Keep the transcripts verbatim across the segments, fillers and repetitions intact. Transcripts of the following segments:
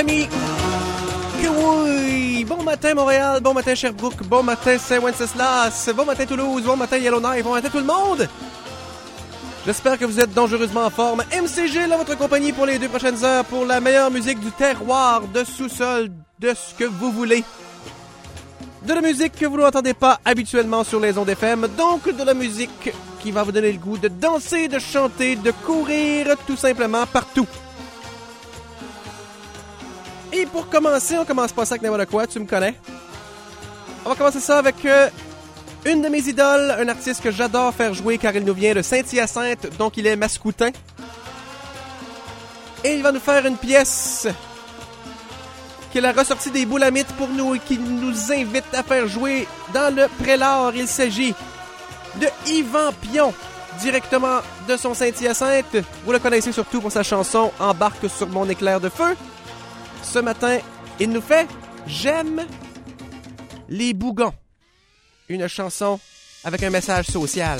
amis. Que oui! Bon matin Montréal, bon matin Sherbrooke, bon matin Saint-Wenceslas, bon matin Toulouse, bon matin Yellowknife, bon matin tout le monde! J'espère que vous êtes dangereusement en forme. M C G, là, votre compagnie pour les deux prochaines heures, pour la meilleure musique du terroir, de sous-sol, de ce que vous voulez. De la musique que vous n'entendez pas habituellement sur les ondes F M, donc de la musique qui va vous donner le goût de danser, de chanter, de courir, tout simplement partout. Et pour commencer, on commence pas ça avec n'importe quoi, tu me connais. On va commencer ça avec euh, une de mes idoles, un artiste que j'adore faire jouer car il nous vient de Saint-Hyacinthe, donc il est mascoutin. Et il va nous faire une pièce qu'il a ressorti des boulamites pour nous et qui nous invite à faire jouer dans le Prélard. Il s'agit de Yvan Pion, directement de son Saint-Hyacinthe. Vous le connaissez surtout pour sa chanson « Embarque sur mon éclair de feu ». Ce matin, il nous fait « J'aime les bougons ». Une chanson avec un message social.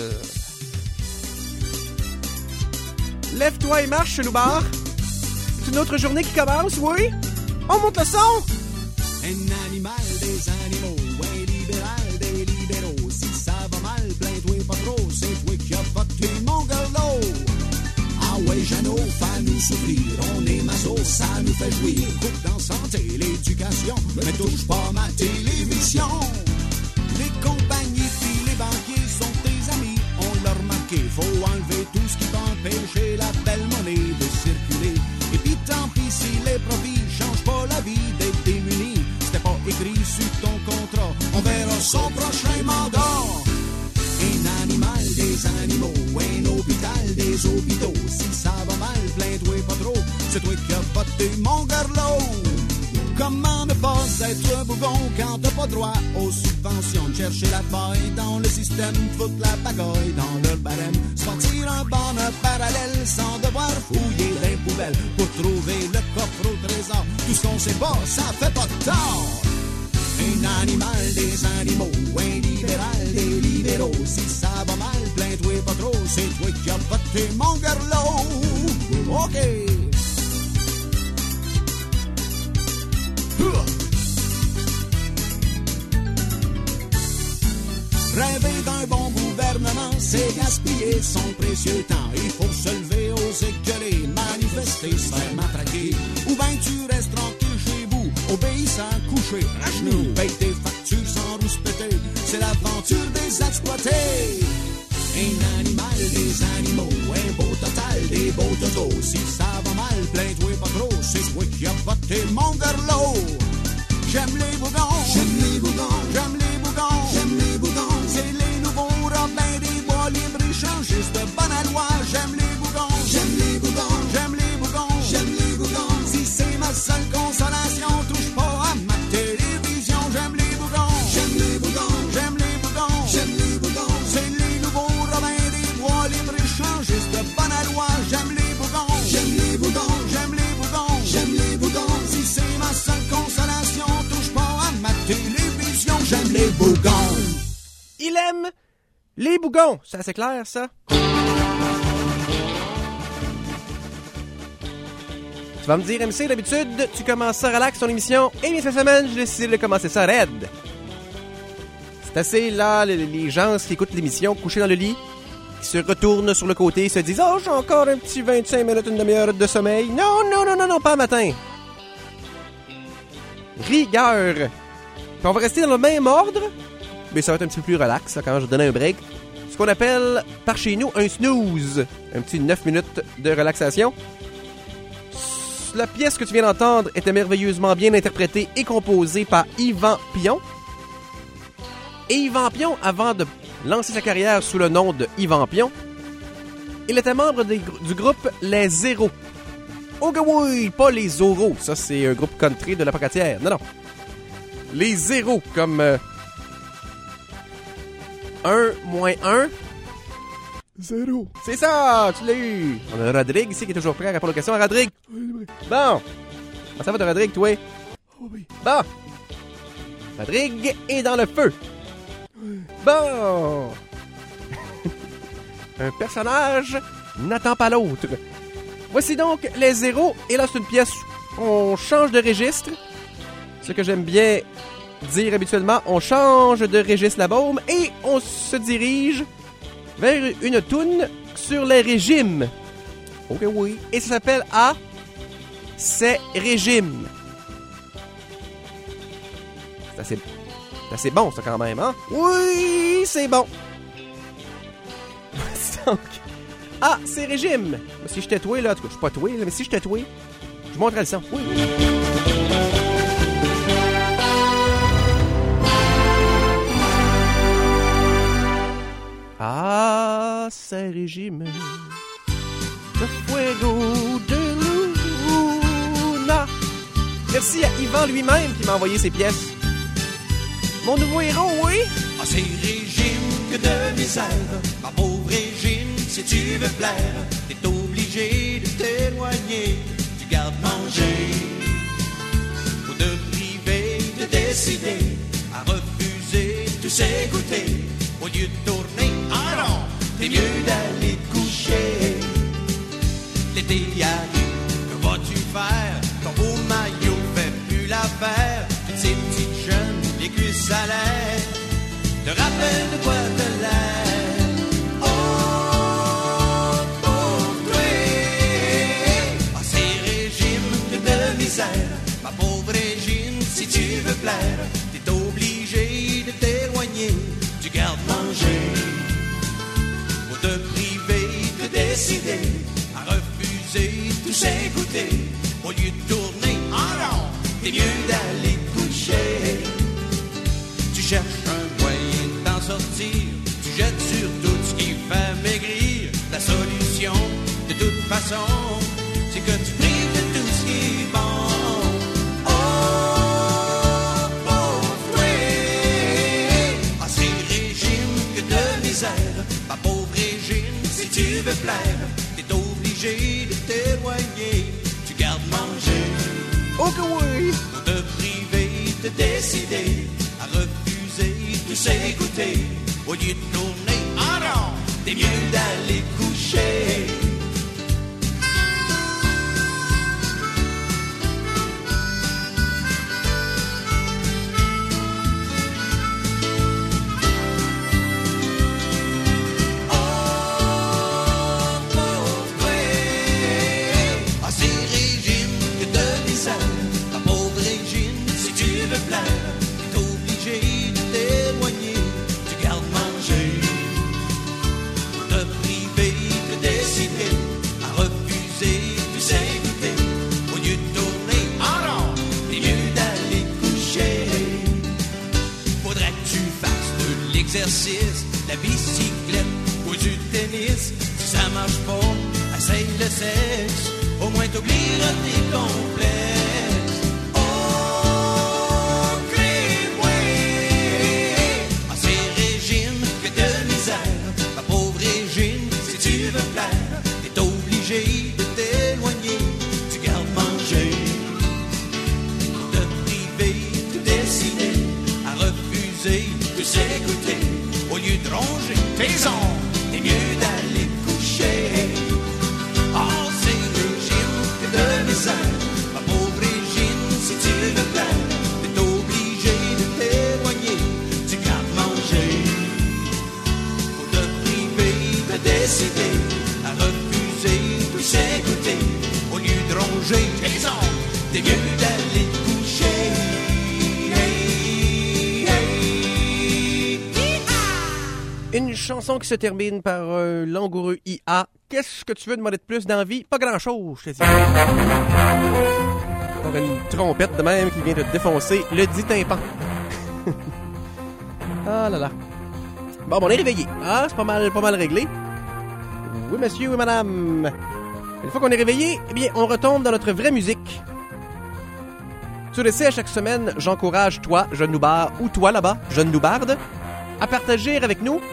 Lève-toi et marche, Loubar. C'est une autre journée qui commence, oui? On monte le son! Un animal des animaux, ouais, libéral des libéraux. Si ça va mal, plains-toi pas trop, c'est toi qui as voté mon garlot. Ah ouais, Jeannot, fais-nous souffrir, on est maso, ça nous fait jouir. Coupe dans santé, l'éducation, mais touche pas ma télévision. Les compagnies puis les banquiers sont tes amis, on l'a remarqué. Faut enlever tout ce qui va empêcher la belle monnaie de circuler. Et puis tant pis si les profits changent pas la vie d'être démunis. C'était pas écrit sur ton contrat, on verra son prochain mandat. Un animal des animaux, un hôpital des hôpitaux. Si ça va mal, plains-toi pas trop, c'est toi qui as voté mon garlot. Comment ne pas être un bougon quand t'as pas droit aux subventions? De chercher la faille dans le système, foutre la pagaille dans leur barème. Sortir un bon parallèle sans devoir fouiller les poubelles pour trouver le coffre au trésor. Tout ce qu'on sait pas, ça fait pas de tort. Un animal des animaux, un libéral des libéraux. Si ça va mal, plains-toi pas trop, c'est toi qui as voté mon garlot. OK. Rêver d'un bon gouvernement, c'est gaspiller son précieux temps. Il faut se lever, oser gueuler, manifester, se faire matraquer. Ou ben tu restes tranquille chez vous, obéissant, couché, à genoux. Paye tes factures sans rouspéter, c'est l'aventure des exploités. Un animal des animaux, un beau total des beaux totos. Si ça va mal, plains-toi pas trop, c'est toi qui as voté mon garlot. J'aime les bougons, j'aime les bougons, j'aime les bougons, j'aime les bougons. C'est les nouveaux Robins des bois libres échangistes de bonne loi. J'aime les bougons, j'aime les bougons, j'aime les bougons, j'aime les bougons. Si c'est ma seule consolation, touche pas à ma télévision. J'aime les bougons, j'aime les bougons, j'aime les bougons, j'aime les bougons. C'est les nouveaux Robins des bois libres échangistes de bonne loi. J'aime les bougons, j'aime les bougons, j'aime les bougons, j'aime les bougons. Si c'est ma seule consolation, touche pas à ma télévision. J'aime les bougons. Il aime les bougons. C'est assez clair, ça? Tu vas me dire, M C, d'habitude, tu commences ça relax ton émission. Et bien, cette semaine, j'ai décidé de commencer ça raide. C'est assez, là, les, les gens qui écoutent l'émission, couchés dans le lit, qui se retournent sur le côté et se disent « Oh, j'ai encore un petit vingt-cinq minutes, une demi-heure de sommeil. » Non, non, non, non, non, pas matin. Rigueur. Puis on va rester dans le même ordre, mais ça va être un petit peu plus relax, là, quand je vais donner un break. Ce qu'on appelle, par chez nous, un snooze. Un petit neuf minutes de relaxation. La pièce que tu viens d'entendre était merveilleusement bien interprétée et composée par Yvan Pion. Et Yvan Pion, avant de lancer sa carrière sous le nom de Yvan Pion, il était membre des, du groupe Les Zéros. Oh oui, pas les Zorros, ça c'est un groupe country de la Pocatière. Non, non. Les Zéros, comme... Euh, un moins un. Zéro. C'est ça, tu l'as eu. On a Rodrigue ici qui est toujours prêt à répondre aux questions. Rodrigue. Oui, oui. Bon. Comment ça va de Rodrigue, toi? Oh, oui. Bon. Rodrigue est dans le feu. Oui. Bon. Un personnage n'attend pas l'autre. Voici donc Les Zéros. Et là, c'est une pièce on change de registre. Ce que j'aime bien dire habituellement, on change de registre la baume et on se dirige vers une toune sur les régimes. Ok, oui. Et ça s'appelle « Ah, c'est régime ». C'est assez, c'est assez bon, ça, quand même, hein? Oui, c'est bon. Donc, ah, c'est régime. Si je tatoué, là, en tout cas, je suis pas tatoué, mais si je tatoué, je montrerai le son. Oui. Ah, c'est régime. Le fuego de Luna. Merci à Yvan lui-même qui m'a envoyé ces pièces. Mon nouveau héros, oui. Ah, c'est régime que de misère. Ma pauvre régime, si tu veux plaire, t'es obligé de t'éloigner du garde-manger. Ou de priver, de décider, à refuser tous ces goûters. Au lieu de tourner en rond, t'es mieux d'aller te coucher. L'été arrive, que vas-tu faire? Ton beau maillot fait plus l'affaire. Toutes ces petites jeunes, les cuisses à l'air, te rappellent de quoi te l'air. Oh, pour toi. Ah, c'est régime de misère. Ma pauvre régime, si tu veux plaire, t'es obligé de t'éloigner du garde-manger. Pour te priver, de décider, à refuser tous ces goûters. Au lieu de tourner en rond, t'es mieux d'aller te coucher. Tu cherches un moyen de t'en sortir, tu jettes sur tout ce qui fait maigrir. La solution, de toute façon, c'est que tu prives de tout ce qui est bon. Oh, pauvre toi. Ah, c'est régime que de misère. Ma pauvre régime, si tu veux plaire, t'es obligé de t'éloigner du garde-manger. Oh que oui! Pour te priver, de décider, à refuser tous ces goûters. Au lieu de tourner en rond, t'es mieux d'aller te coucher. La bicyclette ou du tennis, si ça marche pas, essaye le sexe, au moins t'oublieras tes complexes. Oh, crée-moi. Ah, c'est régime que de misère. Ma pauvre régime, si tu veux plaire, t'es obligé de t'éloigner du garde-manger. De priver, de décider, à refuser de s'écouter. Au lieu de ronger tes ongles, t'es mieux d'aller te coucher. Oh, c'est régime que de misère. Ma pauvre régime, si tu veux plaire, t'es obligé de t'éloigner du garde-manger. Faut te priver, de décider, à refuser de s'écouter. Au lieu de ronger tes ongles, t'es mieux d'aller te coucher. Une chanson qui se termine par un langoureux I A. Qu'est-ce que tu veux demander de plus dans la vie? Pas grand-chose, je te dis. Encore une trompette de même qui vient de défoncer le dit tympan. Ah là là. Bon, bon, on est réveillé. Ah, c'est pas mal, pas mal réglé. Oui, monsieur, oui, madame. Une fois qu'on est réveillé, eh bien, on retombe dans notre vraie musique. Tu le sais, à chaque semaine, j'encourage toi, jeune loupard, ou toi là-bas, jeune louparde, à partager avec nous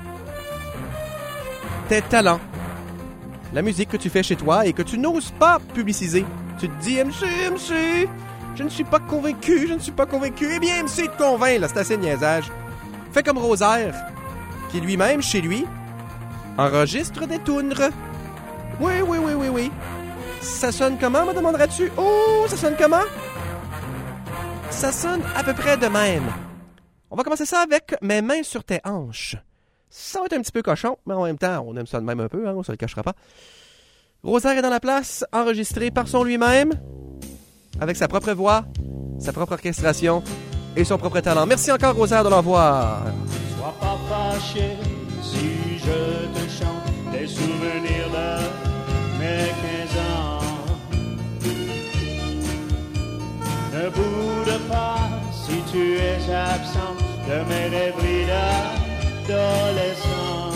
tes talents, la musique que tu fais chez toi et que tu n'oses pas publiciser. Tu te dis « M C, M C, je ne suis pas convaincu, je ne suis pas convaincu. » Eh bien, M C te convainc, là, c'est assez niaisage. Fais comme Rosaire, qui lui-même, chez lui, enregistre des toundres. Oui, oui, oui, oui, oui. Ça sonne comment, me demanderas-tu? Oh, ça sonne comment? Ça sonne à peu près de même. On va commencer ça avec Mes mains sur tes hanches. Ça va être un petit peu cochon, mais en même temps, on aime ça de même un peu, hein, on se le cachera pas. Rosaire est dans la place, enregistré par son lui-même, avec sa propre voix, sa propre orchestration et son propre talent. Merci encore, Rosaire, de l'envoi. Sois pas fâché si je te chante des souvenirs de mes quinze ans. Ne boude pas si tu es absent de mes rêveries d'adolescent.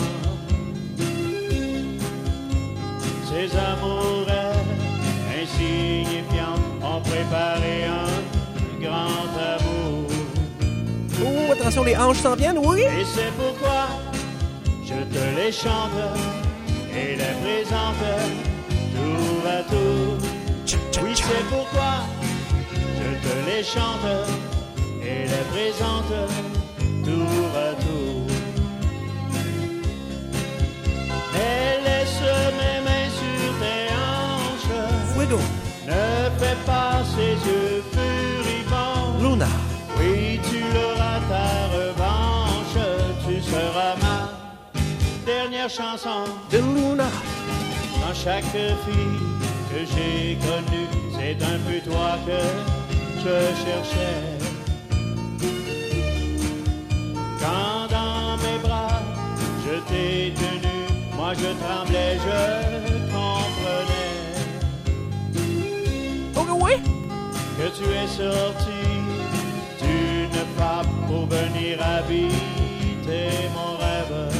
Ces amours insignifiants ont préparé un grand amour. Oh, attention, les hanches s'en viennent, oui? Et c'est pourquoi je te les chante et les présente tour à tour. Oui, c'est pourquoi je te les chante et les présente tour à tour. Mais laisse mes mains sur tes hanches. Fuego. Ne fais pas ces yeux furibonds. Luna. Oui, tu l'auras ta revanche. Tu seras ma dernière chanson. De Luna. Dans chaque fille que j'ai connue, c'est un peu toi que je cherchais. Quand dans mes bras je t'ai tenu, moi je tremblais, je comprenais. Oh oui? Que tu es sorti d'une fable pour venir habiter mon rêve.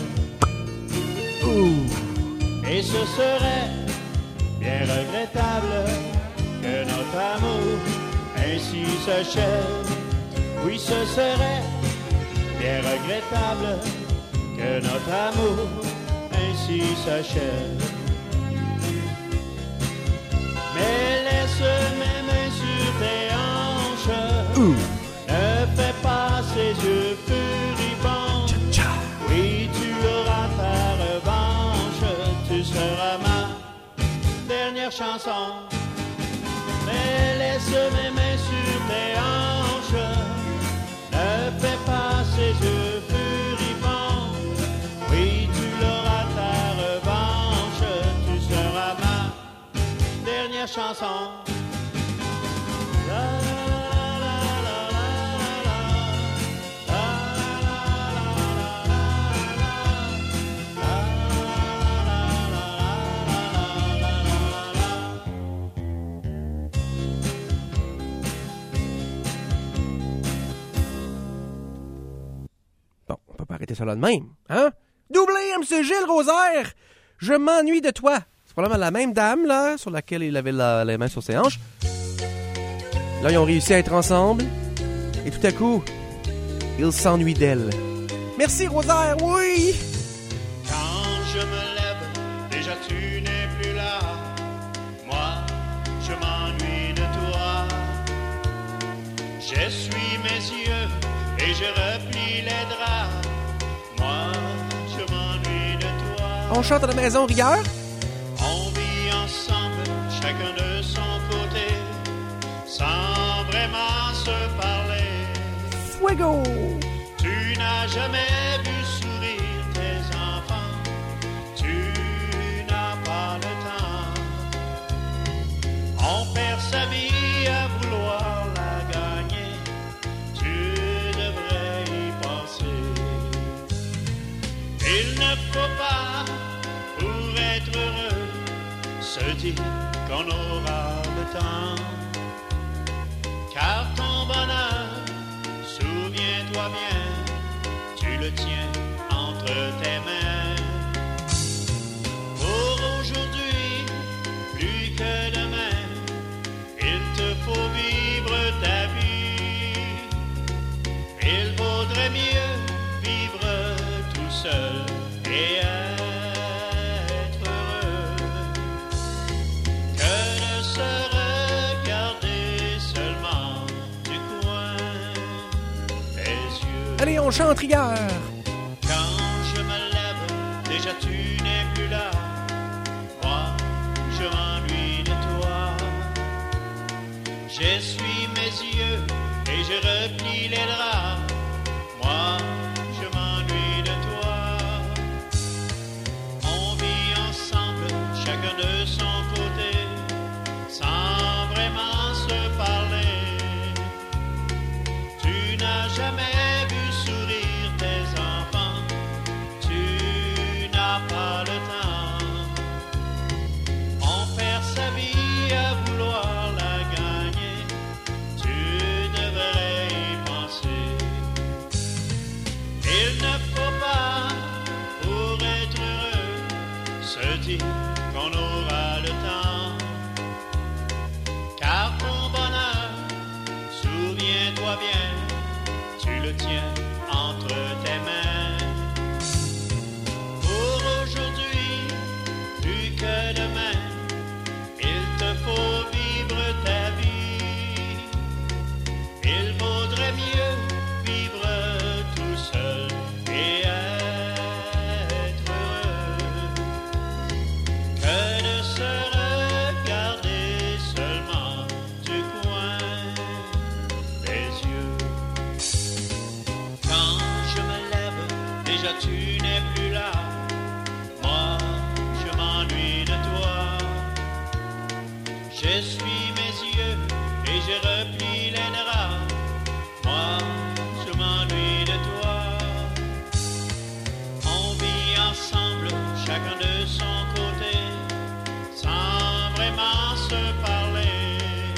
Ouh. Et ce serait bien regrettable que notre amour ainsi s'achève. Oui, ce serait bien regrettable que notre amour ainsi s'achève. Mais laisse mes mains sur tes hanches. Ouh. Ne fais pas ces yeux furibonds. Cha-cha. Oui, tu auras ta revanche. Tu seras ma dernière chanson. Mais laisse mes mains sur tes hanches. Ne fais pas ces yeux furibonds. Oui, tu l'auras ta revanche. Tu seras ma dernière chanson. La, la, la, la, la, la, la, Bon, on peut pas arrêter ça là de même, hein? Doublé, M C Gilles Rosaire! Je m'ennuie de toi. C'est probablement la même dame, là, sur laquelle il avait la, les mains sur ses hanches. Là, ils ont réussi à être ensemble. Et tout à coup, il s'ennuie d'elle. Merci, Rosaire, oui! Quand je me lève, déjà tu n'es plus là. Moi, je m'ennuie de toi. J'essuie mes yeux et je replie les draps. Moi, je m'ennuie de toi. On chante à la maison Rigueur? On vit ensemble, chacun de son côté, sans vraiment se parler. Fuego! Tu n'as jamais vu sourire tes enfants. Tu n'as pas le temps. On perd sa vie à vouloir la gagner. Tu devrais y penser. Il ne faut pas, pour être heureux, se dire qu'on aura le temps. Car ton bonheur, souviens-toi bien, tu le tiens entre tes mains. Pour aujourd'hui, plus que demain, il te faut vivre ta vie. Il vaudrait mieux vivre tout seul et être heureux que de se regarder seulement du coin des yeux. Allez, on chante Rigueur! Quand je me lève, déjà tu n'es plus là. Moi, je m'ennuie de toi. je replie les draps, moi je m'ennuie de toi. On vit ensemble, chacun de son côté, sans vraiment se parler. Tu n'as jamais vu sourire tes enfants, tu n'as pas le temps. On perd sa vie à vouloir la gagner, tu devrais y penser. Il ne faut pas, pour être heureux, se dire qu'on aura le temps. Car ton bonheur, souviens-toi bien, tu le tiens entre tes mains. Pour aujourd'hui, plus que demain, il te faut vivre ta vie. Il vaudrait mieux vivre tout seul et être heureux que de se regarder seulement du coin des yeux. Quand je me lève, déjà tu n'es plus là. Moi, je m'ennuie de toi. J'essuie mes yeux et je replie les draps. Moi, je m'ennuie de toi. On vit ensemble, chacun de son côté, sans vraiment se parler.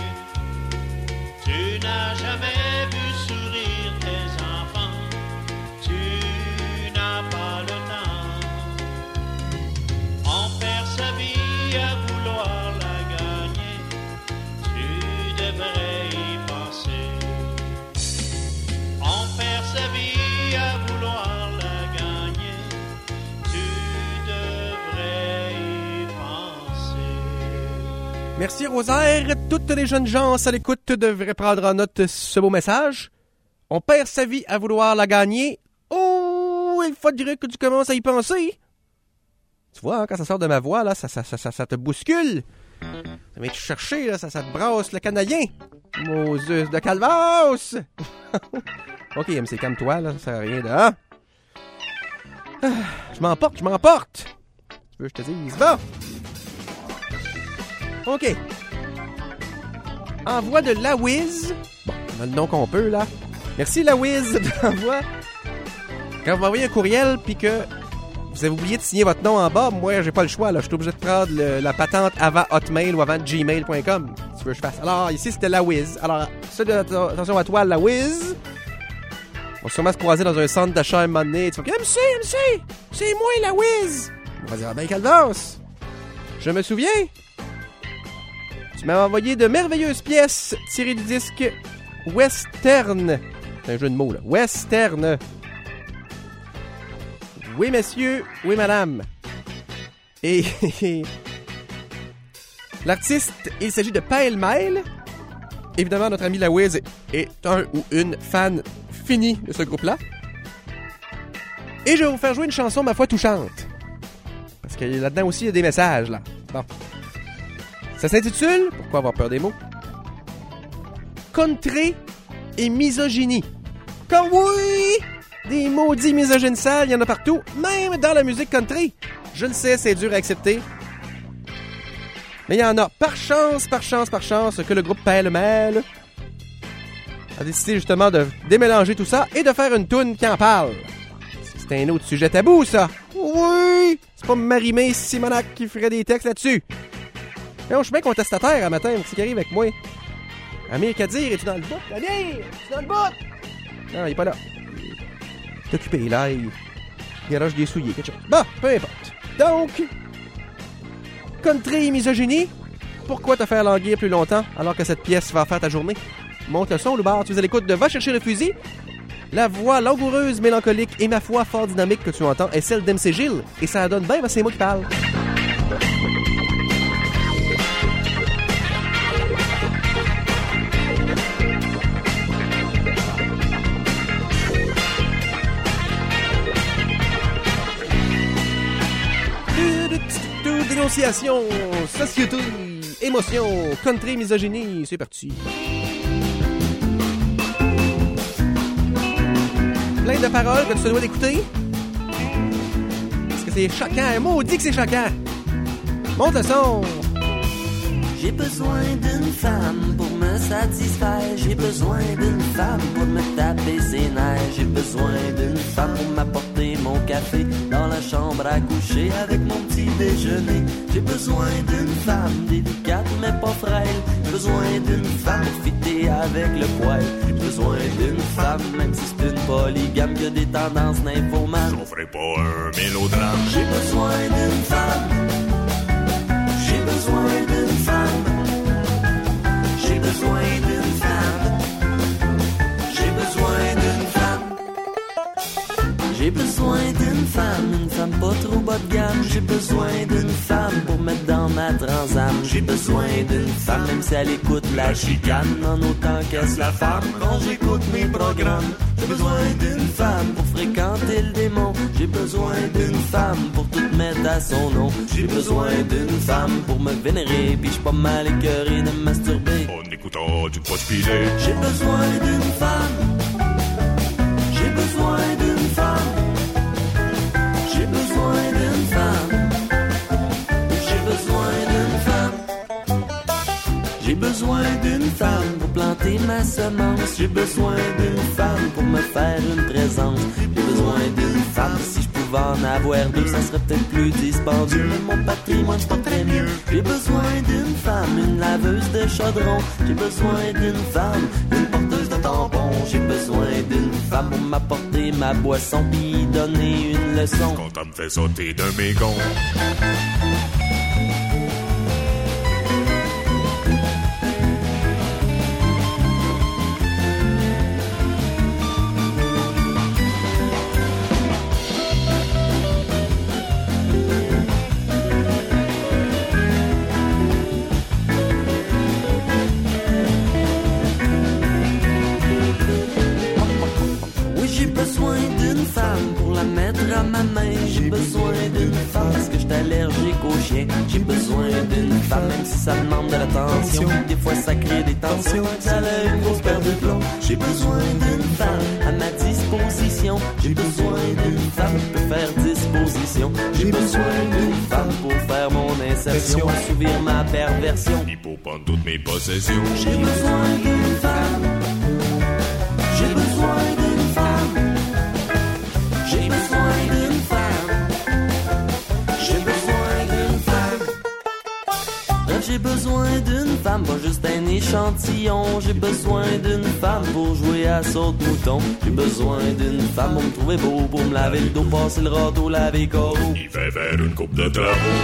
Tu n'as jamais vu sourire tes enfants, tu n'as pas le temps. On perd sa vie à vouloir la gagner, tu devrais y penser. On perd sa vie à vouloir la gagner, tu devrais y penser. Merci Rosaire. Toutes les jeunes gens à l'écoute devraient prendre en note ce beau message. On perd sa vie à vouloir la gagner. Oh, il faudrait que tu commences à y penser. Tu vois, hein, quand ça sort de ma voix, là, ça, ça, ça, ça, ça te bouscule. Ça vient te chercher, là, ça, ça te brasse le canadien. Moses de Calvas. Ok, M C, calme-toi, là, ça sert à rien de... Hein? Ah, je m'emporte, je m'emporte. Tu veux que je te dise, va. Ok. Envoi de La Wiz. Bon, on a le nom qu'on peut, là. Merci, La Wiz, de l'envoi. Quand vous m'envoyez un courriel, puis que vous avez oublié de signer votre nom en bas, moi, j'ai pas le choix, là. Je suis obligé de prendre le, la patente avant Hotmail ou avant gmail point com. Si tu veux que je fasse. Alors, ici, c'était La Wiz. Alors, ça, attention à toi, La Wiz. On va sûrement se croiser dans un centre d'achat un moment donné. Tu vas dire, M C, M C, c'est moi, La Wiz. On va dire, ah ben, Calvas. Je me souviens. Tu m'as envoyé de merveilleuses pièces tirées du disque Western. C'est un jeu de mots, là. Western. Oui, messieurs. Oui, madame. Et l'artiste, il s'agit de Pêle-Mêle. Évidemment, notre ami La Wiz est un ou une fan finie de ce groupe-là. Et je vais vous faire jouer une chanson, ma foi, touchante. Parce que là-dedans aussi, il y a des messages, là. Bon. Ça s'intitule, pourquoi avoir peur des mots? Country et misogynie. Car oui! Des maudits misogynes sales, il y en a partout, même dans la musique country. Je le sais, c'est dur à accepter. Mais il y en a. Par chance, par chance, par chance, que le groupe Pêle-Mêle a décidé justement de démélanger tout ça et de faire une toune qui en parle. C'est un autre sujet tabou, ça. Oui! C'est pas Marie-Mé Simonac qui ferait des textes là-dessus. Mais on, je suis bien contestataire à matin, c'est qui arrive avec moi. Amir Kadir, es-tu dans le bout? Amir! Es-tu dans le bout? Non, il est pas là. Il est occupé, là. Il garage des souliers, quelque chose. Bon, peu importe. Donc, country et misogynie, pourquoi te faire languir plus longtemps alors que cette pièce va faire ta journée? Monte le son, Loubard, tu es à l'écoute de Va chercher le fusil. La voix langoureuse, mélancolique et ma foi fort dynamique que tu entends est celle d'M C Gilles. Et ça donne bien, c'est moi qui parle. Dénonciation, société, émotion, country, misogynie, c'est parti. plein de paroles que tu te dois d'écouter. Parce que c'est choquant. Maudit que c'est choquant. Monte le son. J'ai besoin d'une femme pour me satisfaire. J'ai besoin d'une femme pour me taper ses nerfs. J'ai besoin d'une femme pour m'apporter mon café dans la chambre à coucher avec mon petit déjeuner. J'ai besoin d'une femme délicate mais pas frêle. J'ai besoin d'une femme pour fitter avec le poil. J'ai besoin d'une femme même si c'est une polygame qui a des tendances nymphomanes. J'en ferai pas un mélodrame. J'ai besoin d'une femme. J'ai besoin d'une femme. J'ai besoin d'une femme. J'ai besoin d'une femme. J'ai besoin d'une femme, une femme pas trop bas de gamme. J'ai besoin d'une femme pour mettre dans ma transam. J'ai besoin d'une femme, même si elle écoute la chicane, en autant qu'elle se la femme quand j'écoute mes programmes. J'ai besoin d'une femme pour fréquenter le démon. J'ai besoin d'une femme pour tout mettre à son nom. J'ai besoin d'une femme pour me vénérer, puis j'suis pas mal écœuré de me masturber En écoutant du poche pilé. J'ai besoin d'une femme. J'ai besoin d'une femme. J'ai besoin d'une femme. J'ai besoin d'une femme. J'ai besoin d'une femme pour planter ma semence. J'ai besoin d'une femme pour me faire une présence. J'ai besoin d'une femme. Si je pouvais en avoir deux, ça serait peut-être plus dispendieux. Mais mon patrimoine c'est pas très mieux. J'ai besoin d'une femme, une laveuse de chaudron. J'ai besoin d'une femme, une porteuse de tampons. J'ai besoin d'une femme pour m'apporter ma boisson puis donner une leçon. Quand elle me fait sauter d'un mégon. À ma main, j'ai besoin d'une femme parce que j'suis allergique aux chiens. J'ai besoin d'une femme même si ça demande de l'attention. Des fois ça crée des tensions, ça a une grosse paire de plomb. J'ai besoin d'une femme à ma disposition. J'ai besoin d'une femme qui peut faire disposition. J'ai besoin d'une femme pour faire mon insertion, assouvir ma perversion. Puis pour prendre toutes mes possessions. J'ai besoin d'une femme. J'ai besoin d'une femme. J'ai besoin d'une femme. J'ai besoin d'une femme. Bref, j'ai besoin d'une femme, pas juste un échantillon. J'ai besoin d'une femme pour jouer à saute-mouton. J'ai besoin d'une femme pour me trouver beau, pour me laver le dos, passer le râteau, laver coraux. Il fait faire une coupe de travaux.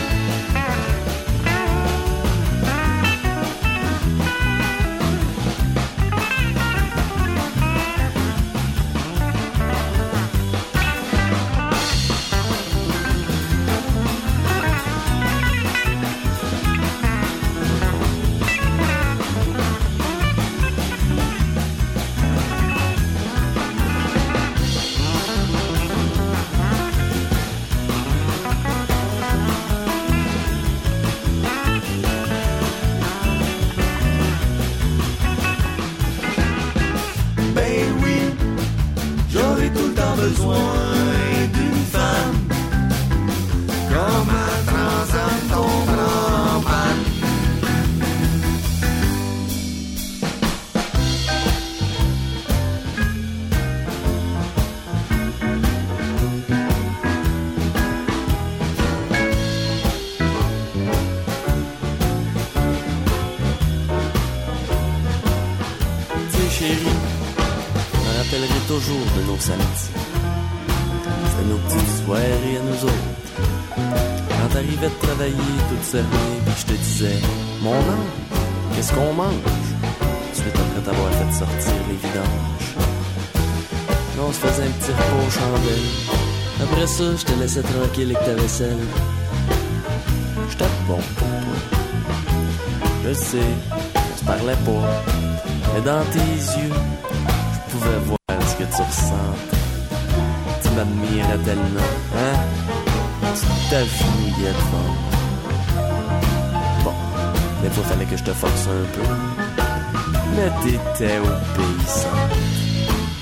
Toujours de nos samedis. C'était nos petites soirées à nous autres. Quand t'arrivais de travailler toute semaine, puis je te disais, mon ange, qu'est-ce qu'on mange? Suite après t'avoir fait sortir les vidanges. Là, on se faisait un petit repas aux chandelles. Après ça, je te laissais tranquille avec ta vaisselle. J'étais bon pour toi. Je sais, on se parlait pas. Mais dans tes yeux, je pouvais voir ce que tu ressentais. Tu m'admirais tellement, hein? Tu t'agenouillais devant moi. Bon, des fois fallait que je te force un peu. Mais t'étais obéissant.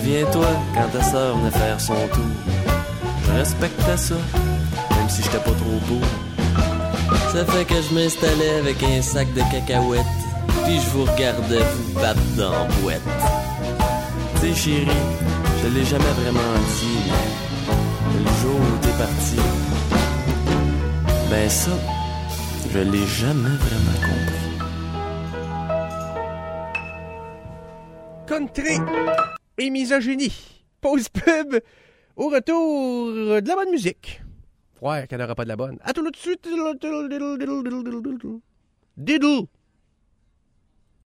Souviens-toi quand ta sœur venait faire son tour. Je respectais ça, même si j'étais pas trop beau. Ça fait que je m'installais avec un sac de cacahuètes, puis je vous regardais vous battre dans la boîte. Tu sais chérie, je l'ai jamais vraiment dit, mais le jour où t'es parti, ben ça, je l'ai jamais vraiment compris. Country et misogynie. Pause pub. Au retour, de la bonne musique. Ouais, qu'elle n'aura pas de la bonne. À tout de suite. Diddle.